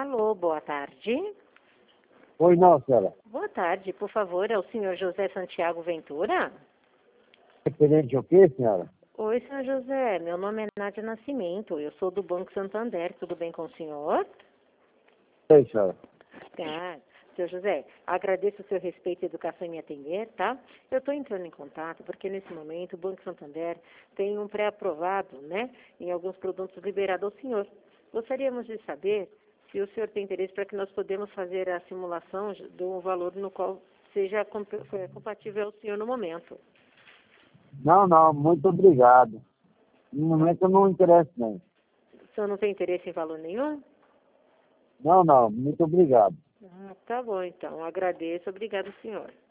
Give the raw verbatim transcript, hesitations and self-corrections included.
Alô, boa tarde. Pois não, senhora. Boa tarde, por favor, é o senhor José Santiago Ventura? Referente ao quê, senhora? Oi, senhor José, meu nome é Nádia Nascimento, eu sou do Banco Santander, tudo bem com o senhor? Oi, senhora. Ah, senhor José, agradeço o seu respeito e educação em me atender, tá? Eu estou entrando em contato porque nesse momento o Banco Santander tem um pré-aprovado, né, em alguns produtos liberado ao senhor. Gostaríamos de saber se o senhor tem interesse para que nós podemos fazer a simulação do valor no qual seja comp- compatível ao senhor no momento. Não, não, muito obrigado. No momento eu não interesso, não. O senhor não tem interesse em valor nenhum? Não, não, muito obrigado. Ah, tá bom, então. Agradeço. Obrigado, senhor.